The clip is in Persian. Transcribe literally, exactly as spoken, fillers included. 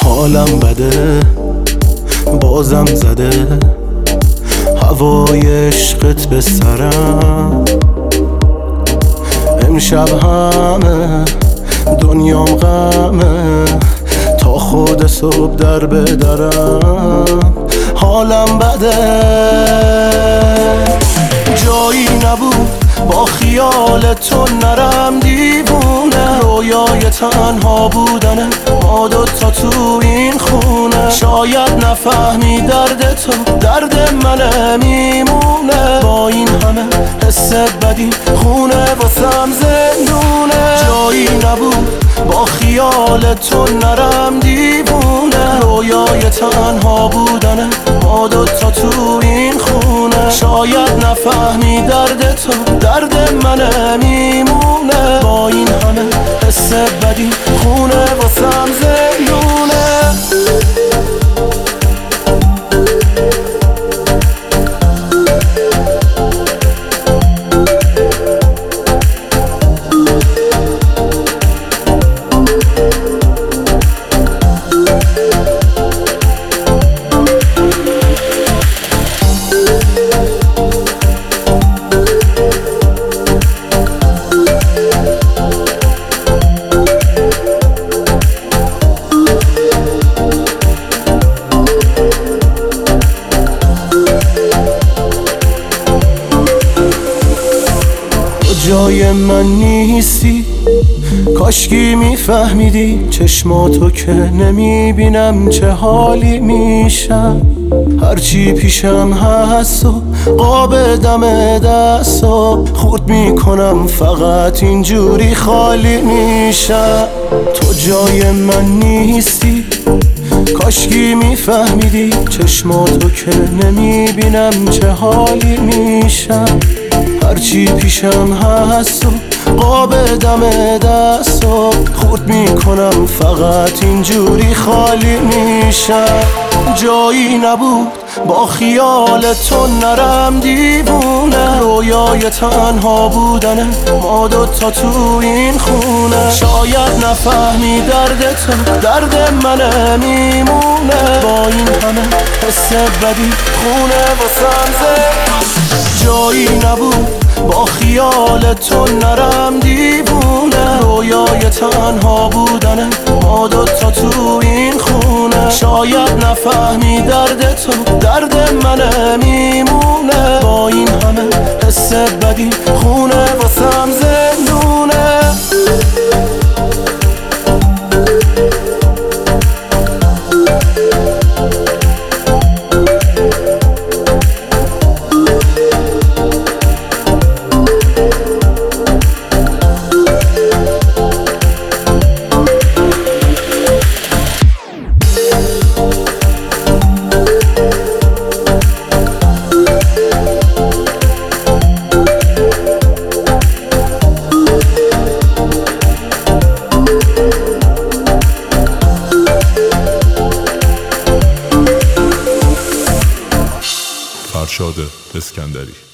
حالم بده بازم زده هوای عشقت به سرم. امشب همه دنیام غمه تا خود صبح در بدرم. حالم بده جایی نبود با خیال تو نرم دیوونه. رویای تنها بودنه ما دوتا تو این خونه. شاید نفهمی درد تو درد منه میمونه. با این همه حس بدی خونه واسم زندونه. جایی نبود با خیال تو نرم دیوونه. رویای تنها بودنه ما دوتا تو این خونه. شاید نفهمی درد تو درد منه میمونه. با این همه حس بدی خونه واسم زندونه. جای من نیستی کاشکی میفهمیدی چشماتو که نمیبینم چه حالی میشم. هرچی پیشم هست و قاب دم دست و خورد میکنم فقط اینجوری خالی میشم. تو جای من نیستی کاشکی میفهمیدی چشماتو که نمیبینم چه حالی میشم. هرچی پیشم هست و قاب دم دست و خورد میکنم فقط اینجوری خالی میشم. جایی نبود با خیال تو نرم دیوونه. رویای تنها بودنه ما دوتا تو این خونه. شاید نفهمی درد تو درد منه میمونه. با این همه حس بدی خونه واسم زندونه. جایی نبود با خیال تو نرم دیوونه. رویای تنها بودنه ما دوتا تو این خونه. شاید نفهمی درد تو درد منه میمونه. با این همه حس بدی خونه واسم زندونه. فرشاد اسکندری.